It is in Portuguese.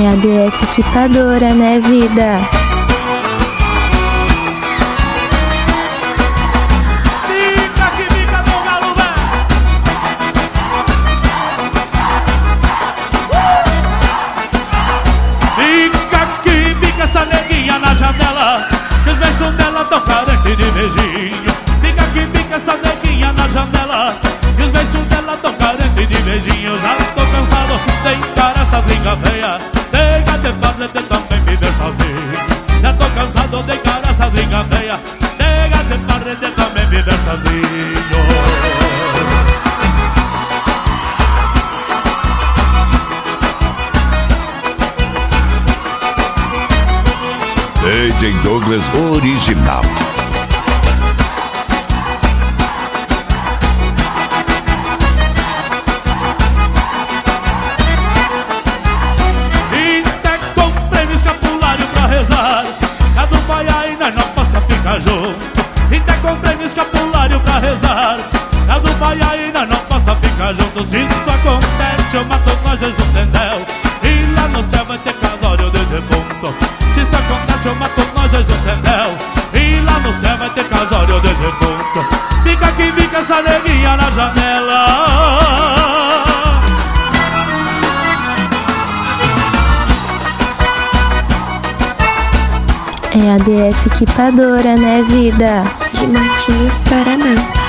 É a DS Equipadora, né, vida? Fica que fica no galo, Fica que fica essa neguinha na janela, que os beijos dela tão carentes de beijinho. Fica que fica essa neguinha na janela, que os beijos dela tão carentes de beijinho. Já tô cansado de encarar essas lingas feias, chega de fazer de também viver sozinho. Já tô cansado de encarar essas lingas feias, chega de fazer de também viver sozinho. DJ Douglas Original. E até comprei meu escapulário pra rezar, a do pai aí nós não possa ficar junto. E até comprei meu escapulário pra rezar, a do pai aí nós não possa ficar junto. Se isso acontece eu mato nós dois, entendeu? E lá no céu vai ter casório de defunto. Se isso acontece eu mato nós dois, entendeu? E lá no céu vai ter casório de defunto. Fica que fica essa neguinha na janela. É a DS Equipadora, né, vida? De Matinhos, Paraná.